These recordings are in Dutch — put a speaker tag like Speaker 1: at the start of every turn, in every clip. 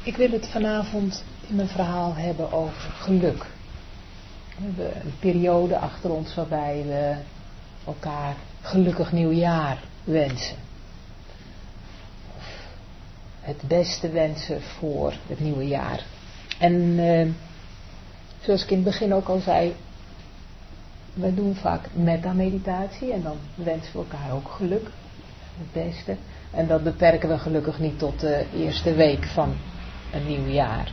Speaker 1: Ik wil het vanavond in mijn verhaal hebben over geluk. We hebben een periode achter ons waarbij we elkaar gelukkig nieuwjaar wensen. Of het beste wensen voor het nieuwe jaar. En zoals ik in het begin ook al zei, we doen vaak metta-meditatie en dan wensen we elkaar ook geluk. Het beste. En dat beperken we gelukkig niet tot de eerste week van een nieuw jaar.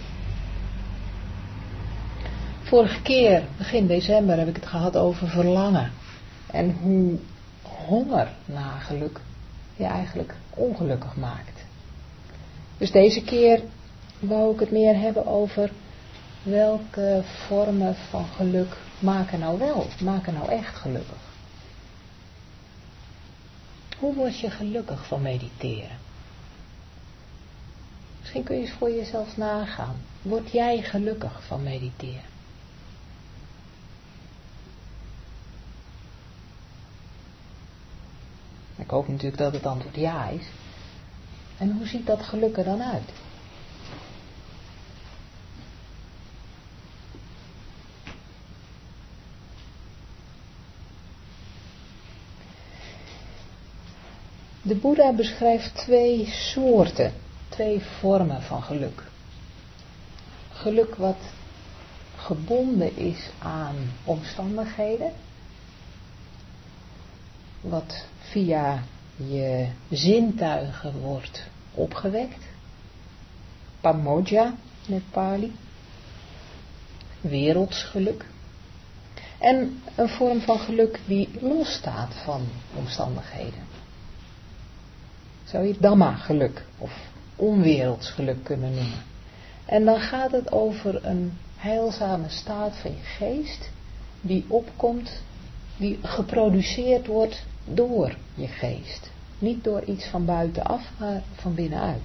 Speaker 1: Vorige keer, begin december, heb ik het gehad over verlangen. En hoe honger naar geluk je eigenlijk ongelukkig maakt. Dus deze keer wou ik het meer hebben over welke vormen van geluk maken nou echt gelukkig. Hoe word je gelukkig van mediteren? Misschien kun je eens voor jezelf nagaan. Word jij gelukkig van mediteren? Ik hoop natuurlijk dat het antwoord ja is. En hoe ziet dat geluk er dan uit? De Boeddha beschrijft twee vormen van geluk. Geluk wat gebonden is aan omstandigheden. Wat via je zintuigen wordt opgewekt. Pamojja in het Pali. Werelds geluk. En een vorm van geluk die losstaat van omstandigheden. Zou je Dhamma geluk of onwerelds geluk kunnen noemen. En dan gaat het over een heilzame staat van je geest die opkomt, die geproduceerd wordt door je geest. Niet door iets van buitenaf, maar van binnenuit.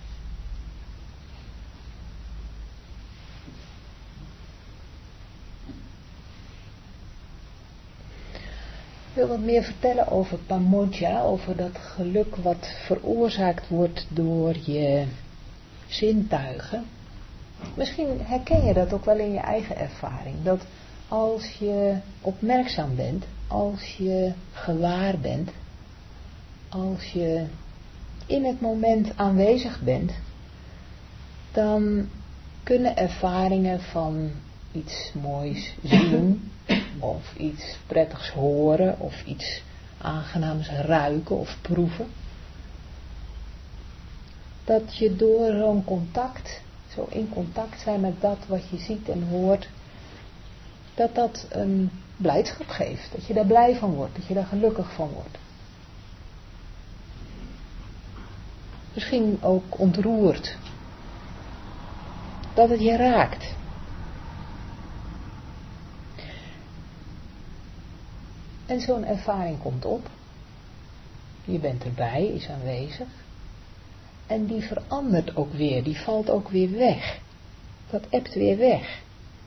Speaker 1: Ik wil wat meer vertellen over Pamojja, over dat geluk wat veroorzaakt wordt door je zintuigen. Misschien herken je dat ook wel in je eigen ervaring. Dat als je opmerkzaam bent, als je gewaar bent, als je in het moment aanwezig bent, dan kunnen ervaringen van iets moois zien, of iets prettigs horen, of iets aangenaams ruiken of proeven. Dat je door zo'n contact, zo in contact zijn met dat wat je ziet en hoort, dat een blijdschap geeft. Dat je daar blij van wordt, dat je daar gelukkig van wordt. Misschien ook ontroerd. Dat het je raakt. En zo'n ervaring komt op. Je bent erbij, is aanwezig. En die verandert ook weer, die valt ook weer weg. Dat ebt weer weg.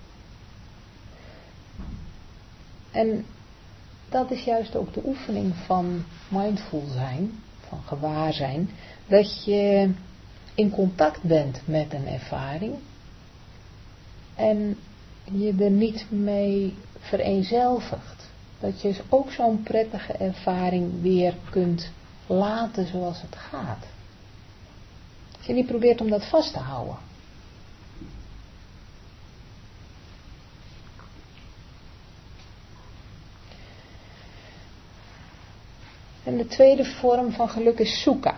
Speaker 1: En dat is juist ook de oefening van mindful zijn, van gewaarzijn. Dat je in contact bent met een ervaring. En je er niet mee vereenzelvigt. Dat je ook zo'n prettige ervaring weer kunt laten zoals het gaat. Dat je niet probeert om dat vast te houden. En de tweede vorm van geluk is sukha.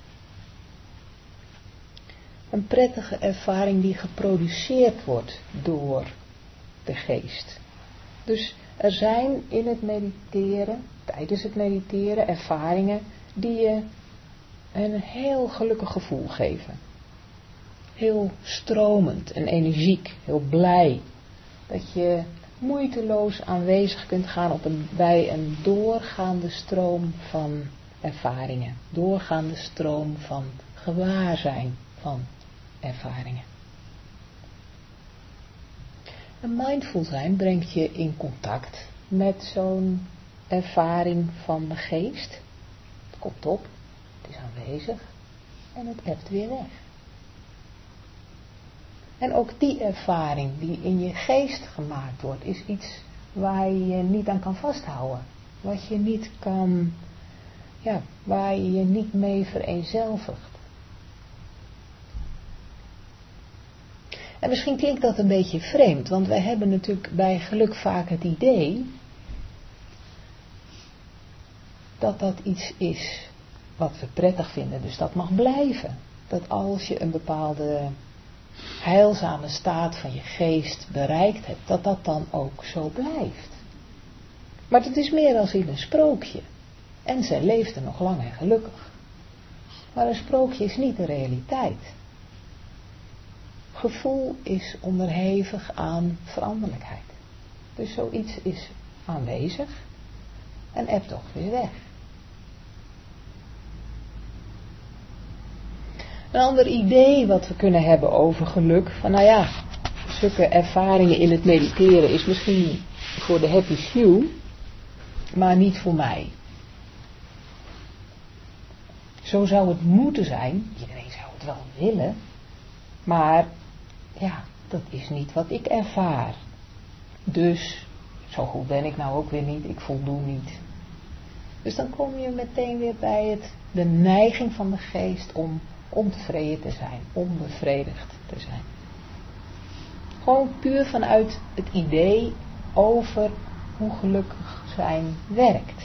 Speaker 1: Een prettige ervaring die geproduceerd wordt door de geest. Dus er zijn in het mediteren, tijdens het mediteren, ervaringen die je een heel gelukkig gevoel geven. Heel stromend en energiek, heel blij. Dat je moeiteloos aanwezig kunt gaan bij een doorgaande stroom van ervaringen. Doorgaande stroom van gewaarzijn van ervaringen. En mindful zijn brengt je in contact met zo'n ervaring van de geest. Het komt op, het is aanwezig en het ebt weer weg. En ook die ervaring die in je geest gemaakt wordt, is iets waar je niet aan kan vasthouden. Wat je niet kan, waar je je niet mee vereenzelvigt. En misschien klinkt dat een beetje vreemd, want wij hebben natuurlijk bij geluk vaak het idee dat dat iets is wat we prettig vinden, dus dat mag blijven. Dat als je een bepaalde heilzame staat van je geest bereikt hebt, dat dat dan ook zo blijft. Maar het is meer als in een sprookje. En zij leefde nog lang en gelukkig. Maar een sprookje is niet de realiteit. Gevoel is onderhevig aan veranderlijkheid. Dus zoiets is aanwezig en ebt toch weer weg. Een ander idee wat we kunnen hebben over geluk, van zulke ervaringen in het mediteren is misschien voor de happy few, maar niet voor mij. Zo zou het moeten zijn, iedereen zou het wel willen, maar dat is niet wat ik ervaar. Dus, zo goed ben ik nou ook weer niet, ik voldoe niet. Dus dan kom je meteen weer bij de neiging van de geest om ontevreden te zijn, onbevredigd te zijn. Gewoon puur vanuit het idee over hoe gelukkig zijn werkt.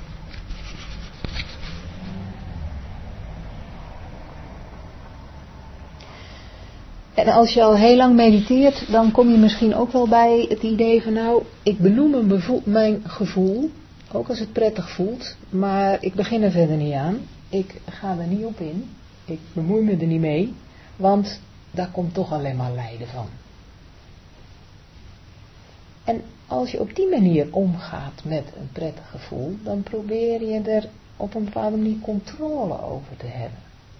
Speaker 1: En als je al heel lang mediteert, dan kom je misschien ook wel bij het idee van ik benoem mijn gevoel, ook als het prettig voelt, maar ik begin er verder niet aan. Ik ga er niet op in. Ik bemoei me er niet mee, want daar komt toch alleen maar lijden van. En als je op die manier omgaat met een prettig gevoel, dan probeer je er op een bepaalde manier controle over te hebben.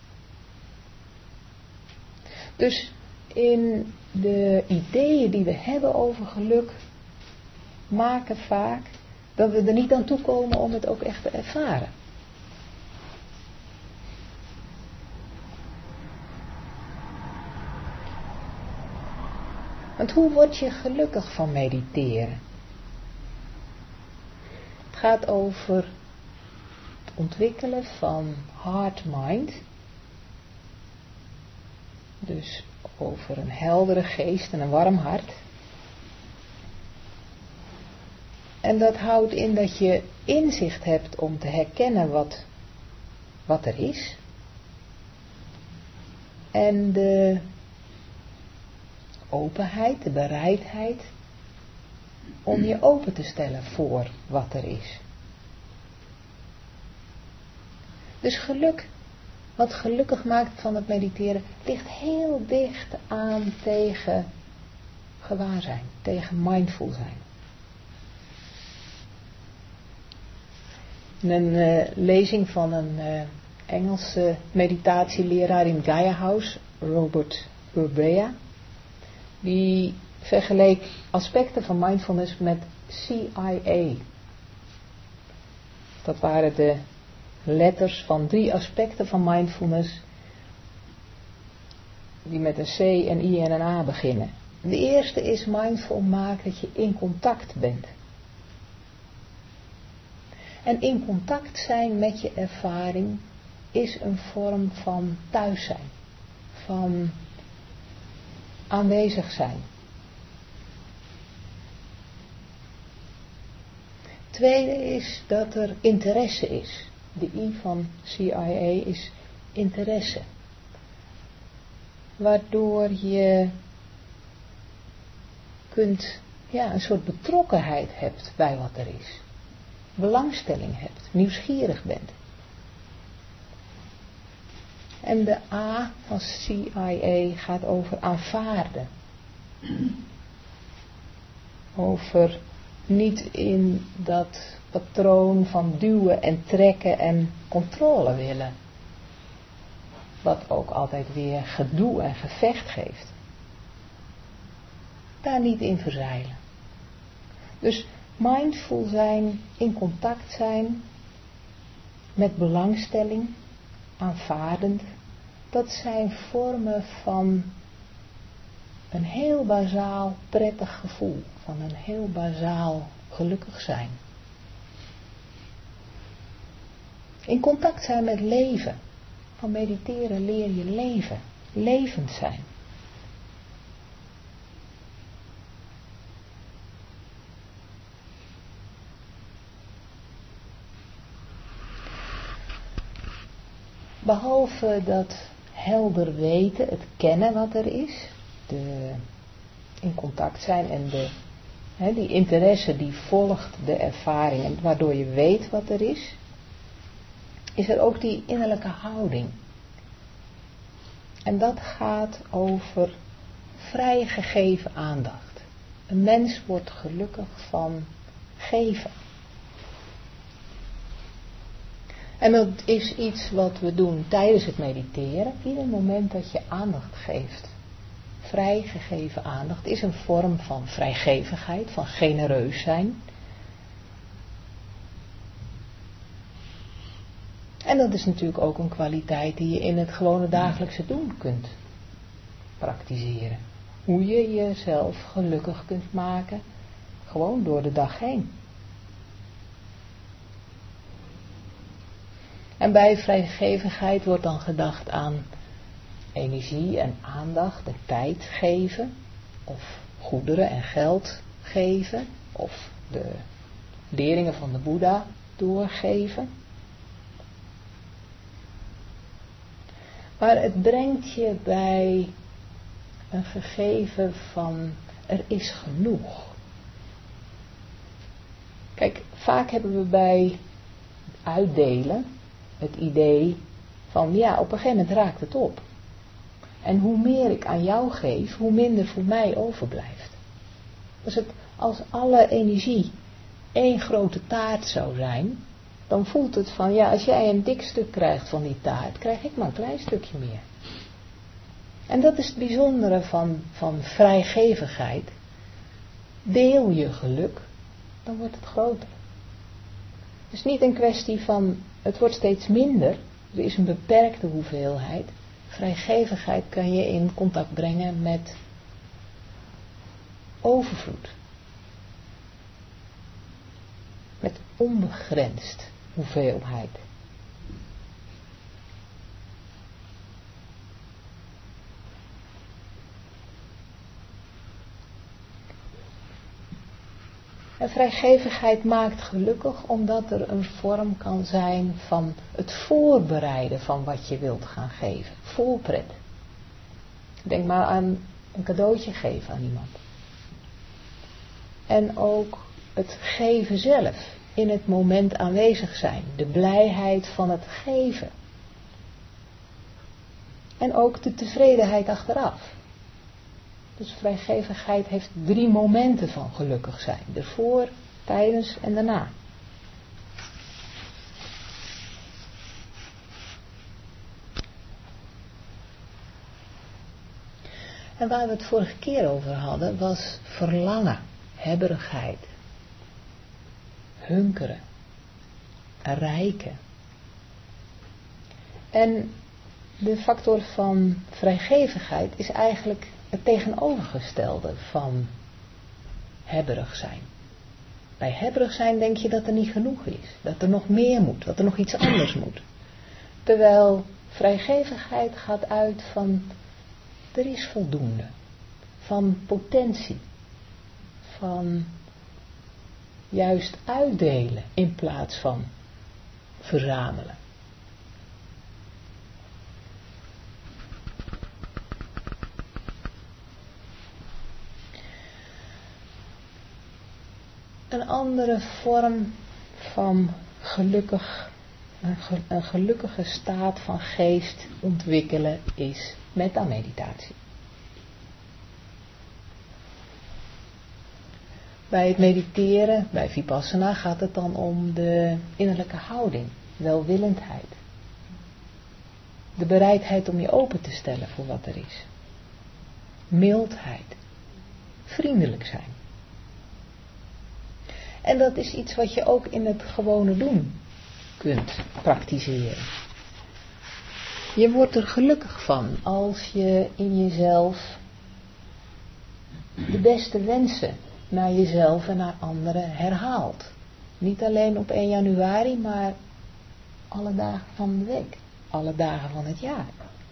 Speaker 1: Dus in de ideeën die we hebben over geluk, maken vaak dat we er niet aan toe komen om het ook echt te ervaren. Want hoe word je gelukkig van mediteren? Het gaat over het ontwikkelen van heart-mind. Dus over een heldere geest en een warm hart. En dat houdt in dat je inzicht hebt om te herkennen wat er is. En de openheid, de bereidheid om je open te stellen voor wat er is. Dus geluk, wat gelukkig maakt van het mediteren, ligt heel dicht aan tegen gewaarzijn, tegen mindful zijn. In een lezing van een Engelse meditatieleraar in Gaia House, Robert Urbea, die vergeleek aspecten van mindfulness met CIA. Dat waren de letters van 3 aspecten van mindfulness die met een C, een I en een A beginnen. De eerste is mindful maakt dat je in contact bent. En in contact zijn met je ervaring is een vorm van thuis zijn, van aanwezig zijn. Tweede is dat er interesse is. De I van CIA is interesse. Waardoor je een soort betrokkenheid hebt bij wat er is. Belangstelling hebt, nieuwsgierig bent. En de A van CIA gaat over aanvaarden. Over niet in dat patroon van duwen en trekken en controle willen. Wat ook altijd weer gedoe en gevecht geeft. Daar niet in verzeilen. Dus mindful zijn, in contact zijn met belangstelling, aanvaardend, dat zijn vormen van een heel bazaal prettig gevoel, van een heel bazaal gelukkig zijn. In contact zijn met leven. Van mediteren leer je leven, levend zijn. Behalve dat helder weten, het kennen wat er is, in contact zijn en die interesse die volgt de ervaring en waardoor je weet wat er is er ook die innerlijke houding. En dat gaat over vrijgegeven aandacht. Een mens wordt gelukkig van geven. En dat is iets wat we doen tijdens het mediteren. Ieder moment dat je aandacht geeft. Vrijgegeven aandacht is een vorm van vrijgevigheid, van genereus zijn. En dat is natuurlijk ook een kwaliteit die je in het gewone dagelijkse doen kunt praktiseren. Hoe je jezelf gelukkig kunt maken, gewoon door de dag heen. En bij vrijgevigheid wordt dan gedacht aan energie en aandacht en tijd geven, of goederen en geld geven, of de leringen van de Boeddha doorgeven. Maar het brengt je bij een gegeven van er is genoeg. Kijk, vaak hebben we bij uitdelen het idee van ja, op een gegeven moment raakt het op. En hoe meer ik aan jou geef, hoe minder voor mij overblijft. Dus als alle energie één grote taart zou zijn, dan voelt het van ja, als jij een dik stuk krijgt van die taart, krijg ik maar een klein stukje meer. En dat is het bijzondere van vrijgevigheid. Deel je geluk, dan wordt het groter. Het is niet een kwestie van het wordt steeds minder, er is een beperkte hoeveelheid. Vrijgevigheid kan je in contact brengen met overvloed. Met onbegrensd hoeveelheid. En vrijgevigheid maakt gelukkig omdat er een vorm kan zijn van het voorbereiden van wat je wilt gaan geven. Voorpret. Denk maar aan een cadeautje geven aan iemand. En ook het geven zelf. In het moment aanwezig zijn. De blijheid van het geven. En ook de tevredenheid achteraf. Dus vrijgevigheid heeft 3 momenten van gelukkig zijn. Ervoor, tijdens en daarna. En waar we het vorige keer over hadden was verlangen, hebberigheid, hunkeren, rijken. En de factor van vrijgevigheid is eigenlijk het tegenovergestelde van hebberig zijn. Bij hebberig zijn denk je dat er niet genoeg is, dat er nog meer moet, dat er nog iets anders moet. Terwijl vrijgevigheid gaat uit van er is voldoende, van potentie, van juist uitdelen in plaats van verzamelen. Een andere vorm van een gelukkige staat van geest ontwikkelen is metta-meditatie. Bij het mediteren, bij Vipassana, gaat het dan om de innerlijke houding, welwillendheid. De bereidheid om je open te stellen voor wat er is. Mildheid. Vriendelijk zijn. En dat is iets wat je ook in het gewone doen kunt praktiseren. Je wordt er gelukkig van als je in jezelf de beste wensen naar jezelf en naar anderen herhaalt. Niet alleen op 1 januari, maar alle dagen van de week. Alle dagen van het jaar.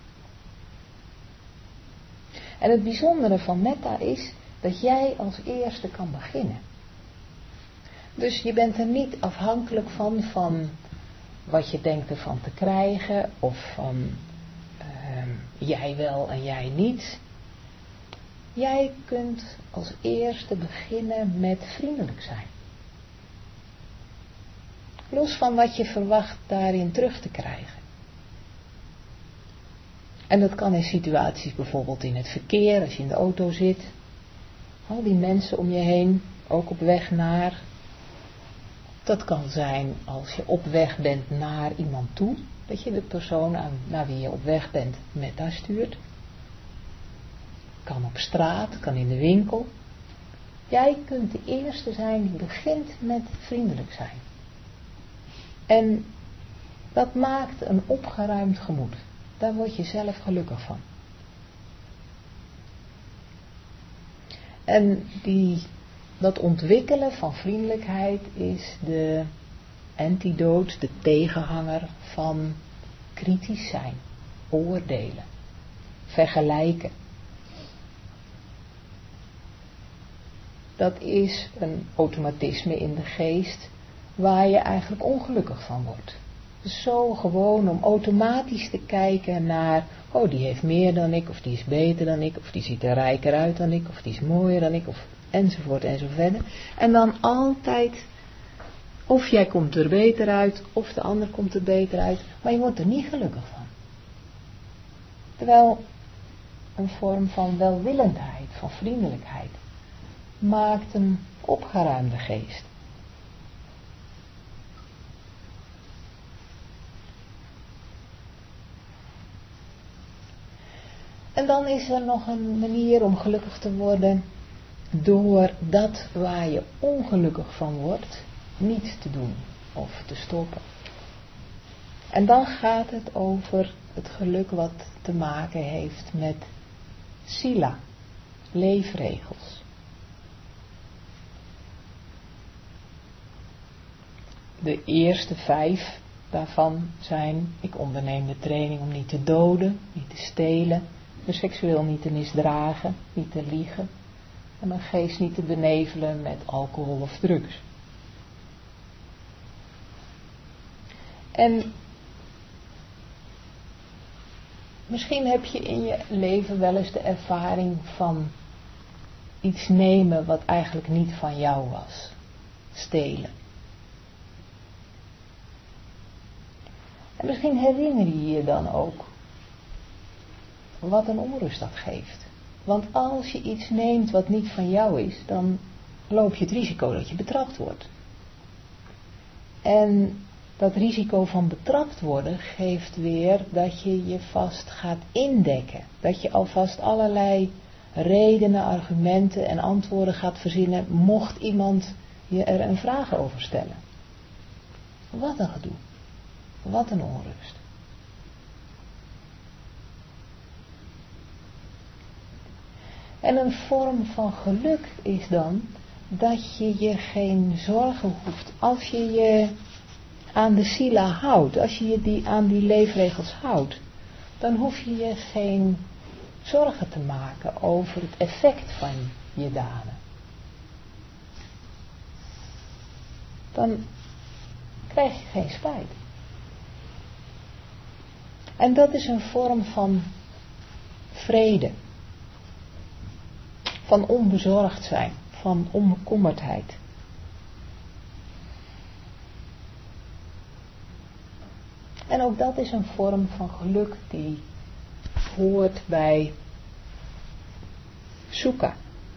Speaker 1: En het bijzondere van metta is dat jij als eerste kan beginnen. Dus je bent er niet afhankelijk van wat je denkt ervan te krijgen, of van jij wel en jij niet. Jij kunt als eerste beginnen met vriendelijk zijn. Los van wat je verwacht daarin terug te krijgen. En dat kan in situaties bijvoorbeeld in het verkeer, als je in de auto zit. Al die mensen om je heen, ook op weg naar. Dat kan zijn als je op weg bent naar iemand toe. Dat je de persoon naar wie je op weg bent metta stuurt. Kan op straat, kan in de winkel. Jij kunt de eerste zijn die begint met vriendelijk zijn. En dat maakt een opgeruimd gemoed. Daar word je zelf gelukkig van. En dat ontwikkelen van vriendelijkheid is de antidoot, de tegenhanger van kritisch zijn, oordelen, vergelijken. Dat is een automatisme in de geest waar je eigenlijk ongelukkig van wordt. Dus zo gewoon om automatisch te kijken naar, oh die heeft meer dan ik, of die is beter dan ik, of die ziet er rijker uit dan ik, of die is mooier dan ik, of enzovoort en zo verder. En dan altijd, of jij komt er beter uit, of de ander komt er beter uit, maar je wordt er niet gelukkig van. Terwijl een vorm van welwillendheid, van vriendelijkheid, maakt een opgeruimde geest. En dan is er nog een manier om gelukkig te worden door dat waar je ongelukkig van wordt niet te doen of te stoppen. En dan gaat het over het geluk wat te maken heeft met sila, leefregels. De eerste 5 daarvan zijn: ik onderneem de training om niet te doden, niet te stelen, me seksueel niet te misdragen, niet te liegen en mijn geest niet te benevelen met alcohol of drugs. En misschien heb je in je leven wel eens de ervaring van iets nemen wat eigenlijk niet van jou was. Stelen. En misschien herinner je je dan ook wat een onrust dat geeft. Want als je iets neemt wat niet van jou is, dan loop je het risico dat je betrapt wordt. En dat risico van betrapt worden geeft weer dat je je vast gaat indekken. Dat je alvast allerlei redenen, argumenten en antwoorden gaat verzinnen, mocht iemand je er een vraag over stellen. Wat een gedoe. Wat een onrust. En een vorm van geluk is dan dat je je geen zorgen hoeft. Als je je aan de sila houdt, als je je aan die leefregels houdt, dan hoef je je geen zorgen te maken over het effect van je daden. Dan krijg je geen spijt. En dat is een vorm van vrede. Van onbezorgd zijn, van onbekommerdheid. En ook dat is een vorm van geluk die hoort bij sukha.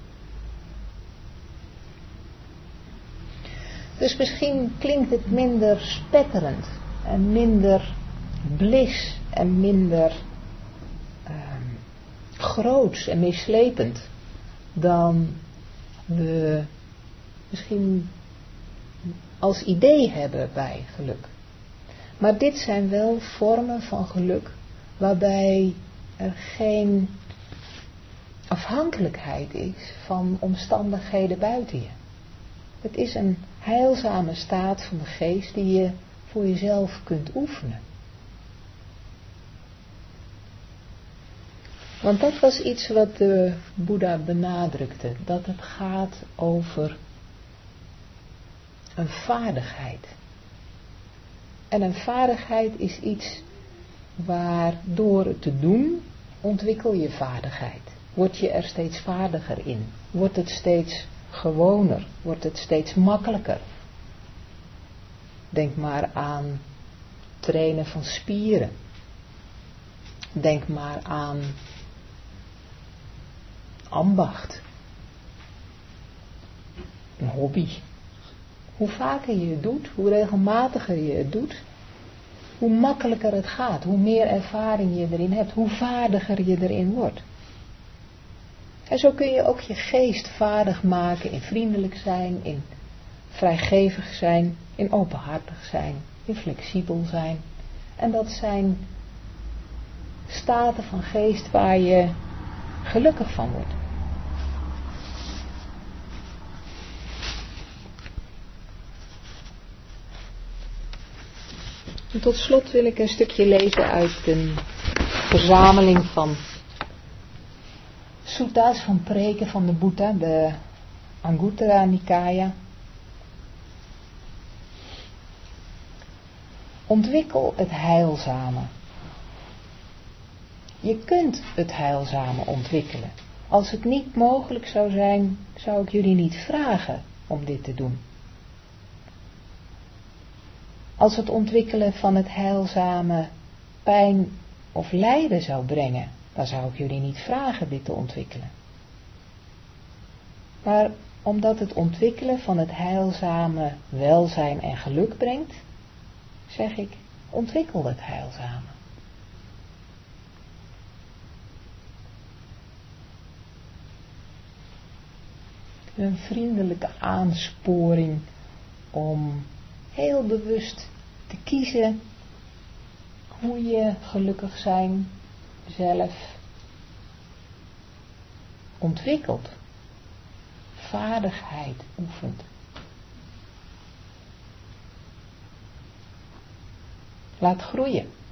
Speaker 1: Dus misschien klinkt het minder spetterend en minder bliss en minder groots en meeslepend dan we misschien als idee hebben bij geluk. Maar dit zijn wel vormen van geluk waarbij er geen afhankelijkheid is van omstandigheden buiten je. Het is een heilzame staat van de geest die je voor jezelf kunt oefenen. Want dat was iets wat de Boeddha benadrukte, dat het gaat over een vaardigheid. En een vaardigheid is iets waar door het te doen ontwikkel je vaardigheid. Word je er steeds vaardiger in. Wordt het steeds gewoner. Wordt het steeds makkelijker. Denk maar aan trainen van spieren. Denk maar aan ambacht. Een hobby. Hoe vaker je het doet, hoe regelmatiger je het doet, hoe makkelijker het gaat, hoe meer ervaring je erin hebt, hoe vaardiger je erin wordt. En zo kun je ook je geest vaardig maken in vriendelijk zijn, in vrijgevig zijn, in openhartig zijn, in flexibel zijn. En dat zijn staten van geest waar je gelukkig van wordt. En tot slot wil ik een stukje lezen uit een verzameling van suttas, van preken van de Boeddha, de Anguttara Nikaya. Ontwikkel het heilzame. Je kunt het heilzame ontwikkelen. Als het niet mogelijk zou zijn, zou ik jullie niet vragen om dit te doen. Als het ontwikkelen van het heilzame pijn of lijden zou brengen, dan zou ik jullie niet vragen dit te ontwikkelen. Maar omdat het ontwikkelen van het heilzame welzijn en geluk brengt, zeg ik, ontwikkel het heilzame. Een vriendelijke aansporing om heel bewust te kiezen hoe je gelukkig zijn zelf ontwikkelt, vaardigheid oefent. Laat groeien.